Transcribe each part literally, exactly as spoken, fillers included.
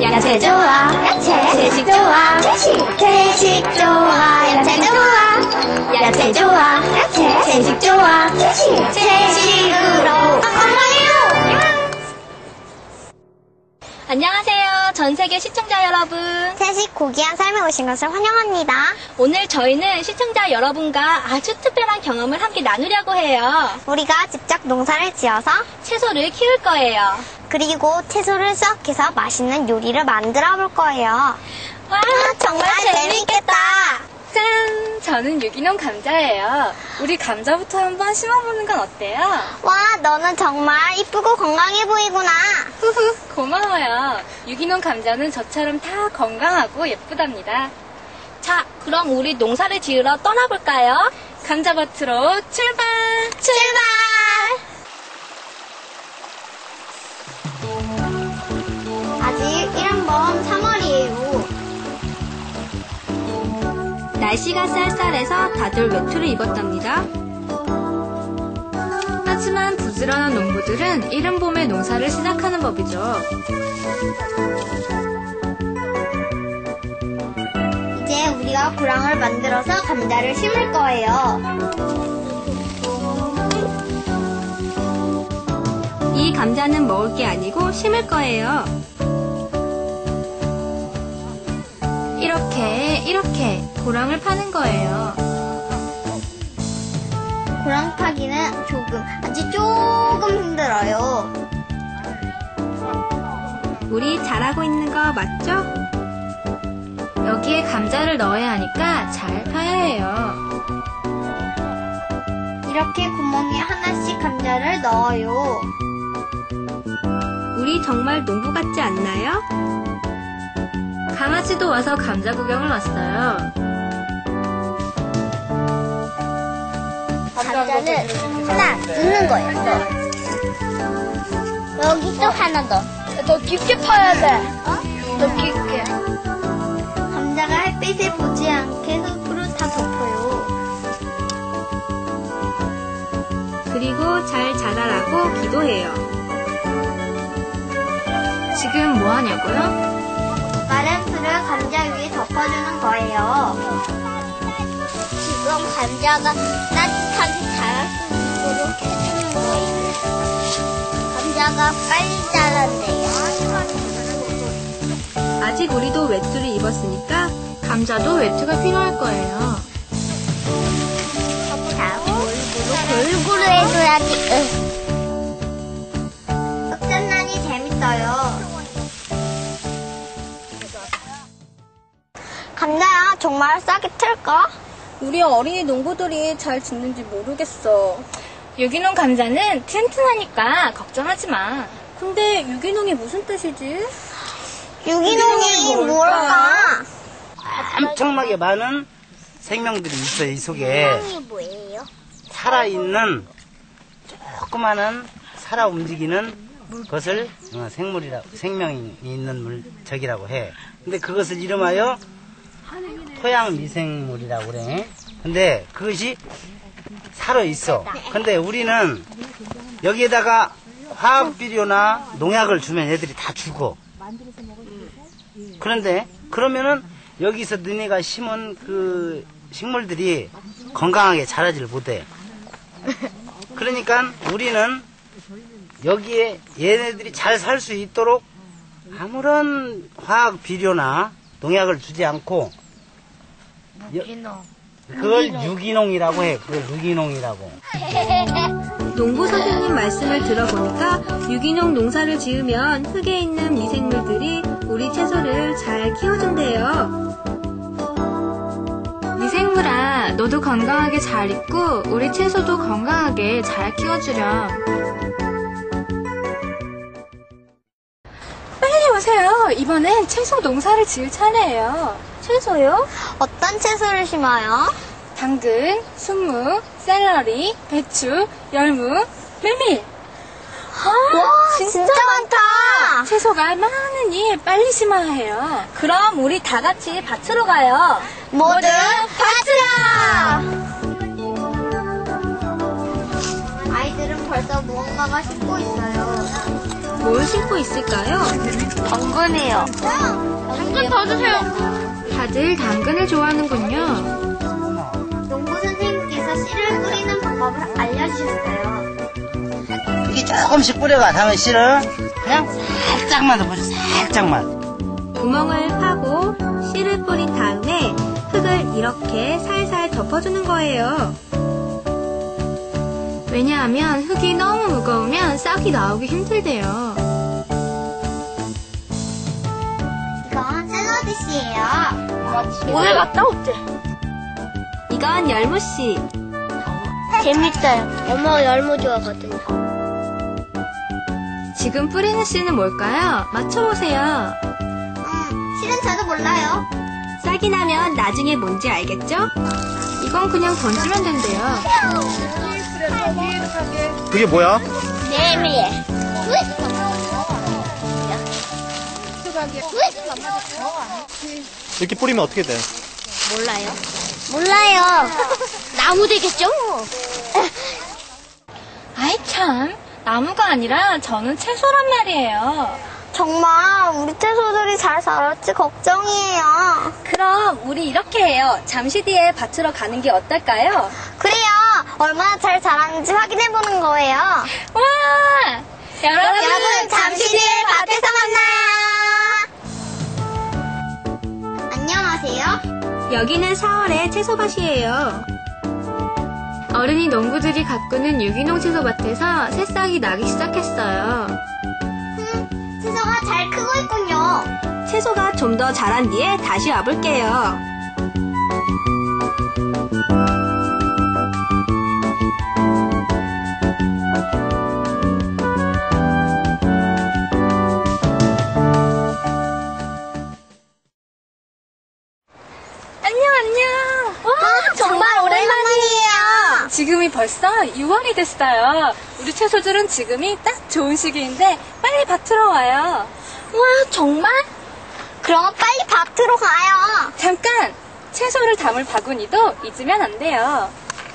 야채 좋아. 야채. 채식 좋아. 채식. 채식 좋아. 야채 좋아. 야채 좋아. 야채. 채식 좋아. 채식. 채식으로 건강해요. 안녕하세요. 전 세계 시청자 여러분. 채식 고귀한 삶에 오신 것을 환영합니다. 오늘 저희는 시청자 여러분과 아주 특별한 경험을 함께 나누려고 해요. 우리가 직접 농사를 지어서 채소를 키울 거예요. 그리고 채소를 수확해서 맛있는 요리를 만들어 볼 거예요. 와, 정말 재미있겠다. 짠! 저는 유기농 감자예요. 우리 감자부터 한번 심어보는 건 어때요? 와, 너는 정말 이쁘고 건강해 보이구나. 후후, 고마워요. 유기농 감자는 저처럼 다 건강하고 예쁘답니다. 자, 그럼 우리 농사를 지으러 떠나볼까요? 감자밭으로 출발! 출발! 아직 일은 먼 삼월이에요. 날씨가 쌀쌀해서 다들 외투를 입었답니다. 하지만 부지런한 농부들은 이른 봄에 농사를 시작하는 법이죠. 이제 우리가 고랑을 만들어서 감자를 심을 거예요. 이 감자는 먹을 게 아니고 심을 거예요. 이렇게 이렇게 고랑을 파는 거예요. 고랑 파기는 조금, 아주 조금 힘들어요. 우리 잘하고 있는 거 맞죠? 여기에 감자를 넣어야 하니까 잘 파야 해요. 이렇게 구멍에 하나씩 감자를 넣어요. 우리 정말 농부 같지 않나요? 강아지도 와서 감자 구경을 왔어요. 감자는 하나 넣는 거예요. 여기 또 하나 더. 더 깊게 파야 돼. 어? 더 깊게. 감자가 햇빛을 보지 않게 흙으로 다 덮어요. 그리고 잘 자라라고 기도해요. 지금 뭐 하냐고요? 마른 풀을 감자 위에 덮어주는 거예요. 지금 감자가 따뜻하게 자랄 수 있도록 해주는 거예요. 감자가 빨리 자란대요. 아직 우리도 외투를 입었으니까 감자도 외투가 필요할 거예요. 자, 골고루 골고루 해줘야지. 흑전난이 재밌어요. 감자야, 정말 싹이 틀까? 우리 어린이 농부들이 잘 짓는지 모르겠어. 유기농 감자는 튼튼하니까 걱정하지 마. 근데 유기농이 무슨 뜻이지? 유기농이 뭘까? 엄청나게 많은 생명들이 있어요. 이 속에 유기농이 뭐예요? 살아있는 조그마한 살아 움직이는 것을 생물이라 생명이 있는 물적이라고 해. 근데 그것을 이름하여 토양 미생물이라고 그래. 근데 그것이 살아 있어. 근데 우리는 여기에다가 화학 비료나 농약을 주면 애들이 다 죽어. 그런데 그러면은 여기서 너네가 심은 그 식물들이 건강하게 자라질 못해. 그러니까 우리는 여기에 얘네들이 잘 살 수 있도록 아무런 화학 비료나 농약을 주지 않고 유기농. 그걸 유기농이라고 해. 그걸 유기농이라고. 농부 선생님 말씀을 들어보니까 유기농 농사를 지으면 흙에 있는 미생물들이 우리 채소를 잘 키워준대요. 미생물아, 너도 건강하게 잘 있고 우리 채소도 건강하게 잘 키워주렴. 빨리 오세요. 이번엔 채소 농사를 지을 차례예요. 채소요? 어떤 채소를 심어요? 당근, 순무, 샐러리, 배추, 열무, 메밀. 와, 진짜, 많다. 채소가 많으니 빨리 심어야 해요. 그럼 우리 다 같이 밭으로 가요. 모두 밭으로! 아이들은 벌써 무언가가 심고 있어요. 뭘 심고 있을까요? 당근, 당근이요. 당근 더 주세요. 다들 당근을 좋아하는군요. 농부 선생님께서 씨를 뿌리는 방법을 알려주셨어요. 이게 조금씩 뿌려가 당근 씨를 그냥 살짝만 더 뿌려. 살짝만. 구멍을 파고 씨를 뿌린 다음에 흙을 이렇게 살살 덮어주는 거예요. 왜냐하면 흙이 너무 무거우면 싹이 나오기 힘들대요. 이건 샐러드 씨예요. 오늘 갔다 올게. 이건 열무씨. 재밌어요. 엄마가 열무 좋아하거든요. 지금 뿌리는 씨는 뭘까요? 맞춰보세요. 음, 실은 저도 몰라요. 싹이 나면 나중에 뭔지 알겠죠? 이건 그냥 던지면 된대요. 그게 뭐야? 재미에. 이렇게 뿌리면 어떻게 돼? 몰라요. 몰라요. 나무 되겠죠? 아이 참, 나무가 아니라 저는 채소란 말이에요. 정말 우리 채소들이 잘 자랄지 걱정이에요. 그럼 우리 이렇게 해요. 잠시 뒤에 밭으로 가는 게 어떨까요? 그래요. 얼마나 잘 자라는지 확인해보는 거예요. 와! 여러분, 여러분, 잠시 뒤에 밭에서 만나요. 안녕하세요. 여기는 사월의 채소밭이에요. 어른이 농부들이 가꾸는 유기농 채소밭에서 새싹이 나기 시작했어요. 음, 채소가 잘 크고 있군요. 채소가 좀 더 자란 뒤에 다시 와볼게요. 안녕, 안녕. 와, 정말 오랜만이에요. 지금이 벌써 유월이 됐어요. 우리 채소들은 지금이 딱 좋은 시기인데 빨리 밭으로 와요. 와, 정말? 그럼 빨리 밭으로 가요. 잠깐! 채소를 담을 바구니도 잊으면 안 돼요.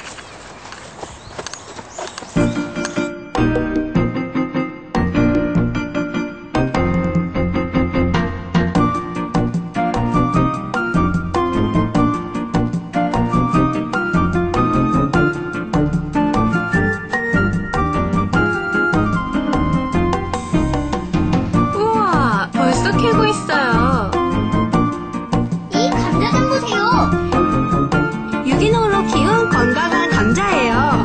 우와, 벌써 캐고 있어요. 이 감자 좀 보세요. 유기농으로 키운 건강한 감자예요.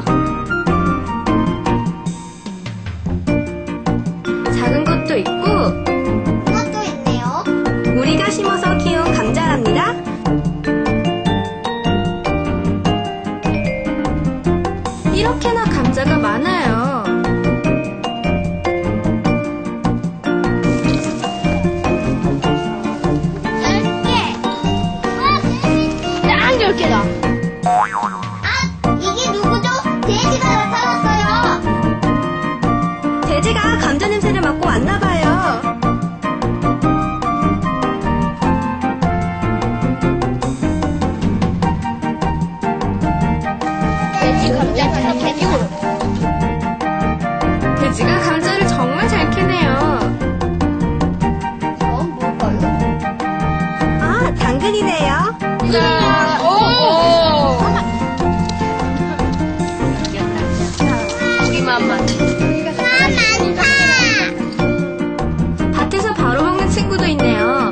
작은 것도 있고 이것도 있네요. 우리가 심어서 키운 감자랍니다. 이렇게나 감자가 많아요. 열 개. 딱 열 개다. 아, 이게 누구죠? 돼지가 나타났어요. 돼지가 감자 냄새를 맡고 왔나봐요. 돼지 감자 다 돼지고. 돼지가 감자를 정말 잘 캐네요. 이건 뭘까요? 아, 당근이네요. 밭에서 바로 먹는 친구도 있네요.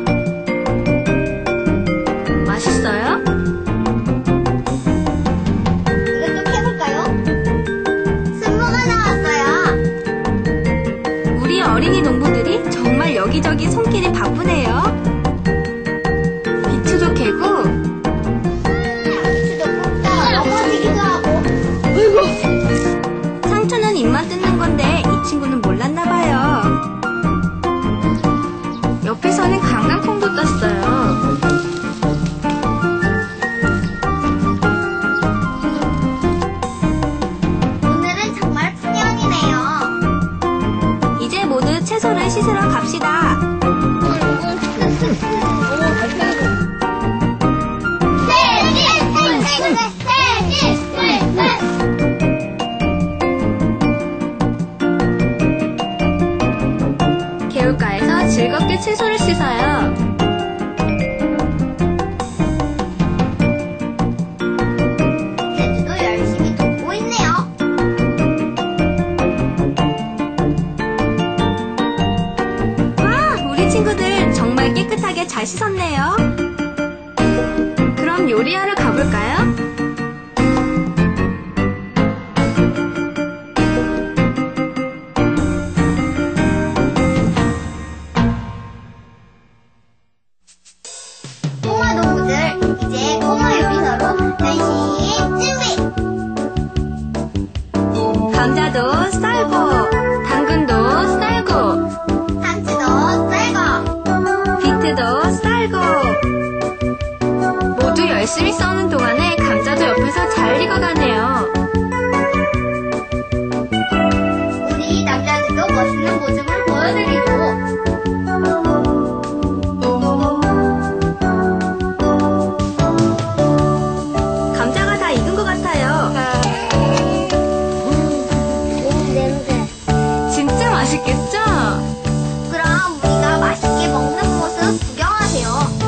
맛있어요? 이거 좀 해볼까요? 순무가 나왔어요. 우리 어린이 농부들이 정말 여기저기 손길이 바쁘네요. 비트도 캐고 비트도 뽑다가 넘어지기도 하고. 상추는 입만 뜯는 건데 이 친구는 몰랐나봐요. 옆에서는 강낭콩도 땄어요. 오늘은 정말 풍년이네요. 이제 모두 채소를 씻으러 갑시다. 개울가에서 모여서 즐겁게 채소를 씻어요. 제주도 열심히 돕고 있네요. 와, 우리 친구들 정말 깨끗하게 잘 씻었네요. 그럼 요리하러 가볼까요? 꼬마 동무들, 이제 꼬마 요리사로 변신 준비! 감자도 썰고, 당근도 썰고, 상추도 썰고, 비트도 썰고. 모두 열심히 써는 동안에 감자도 옆에서 잘 익어가네요. 우리 남자들도 멋있는 모습을 보여드리고 감자가 다 익은 것 같아요. 냄새. 진짜 맛있겠죠? 그럼 우리가 맛있게 먹는 모습 구경하세요.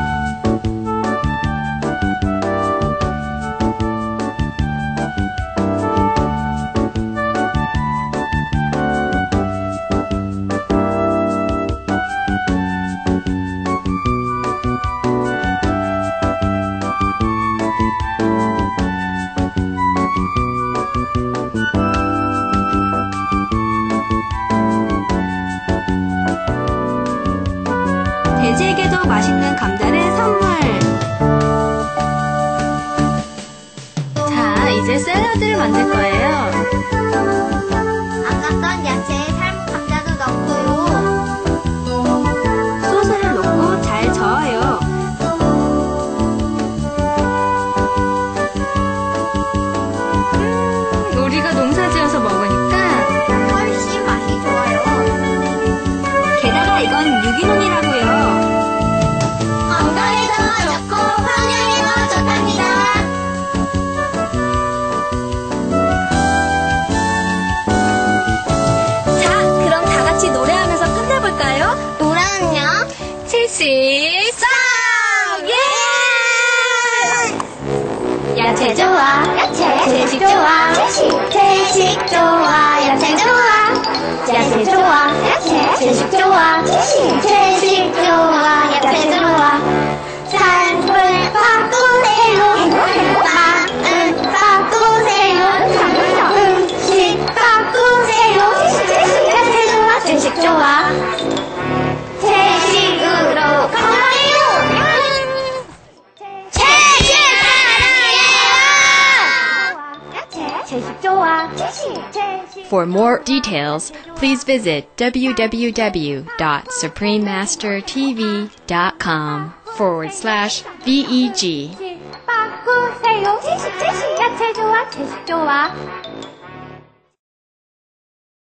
돼지에게도 맛있는 감자를 선물. 자, 이제 샐러드를 만들 거예요. 아까 썬 야채에 삶은 감자도 넣고요. 소스를 넣고 잘 저어요. 음, 우리가 농사지어서 먹으니까 훨씬 맛이 좋아요. 게다가 이건 유기농이라고요. 건강에도 좋고 환경에도 좋답니다. 자, 그럼 다 같이 노래하면서 끝내볼까요? 노래는요? 칠십삼! 예! 야채 좋아, 야채. 채식 좋아, 채식. 채식 좋아, 야채 좋아. 야채 좋아, 야채. 채식 좋아, 채식. 채식 좋아, 야채 좋아. 삶을 바꾸세요. 마음 바꾸세요. 음식 바꾸세요. 야채 좋아, 채식 좋아. 채식으로 건강해요. 채식 사랑해요. 채식 좋아. 채식. 채식. For more details, please visit www.suprememastertv.com forward slash VEG. 바꾸세요. 채식, 채식. 야채 좋아, 채식 좋아.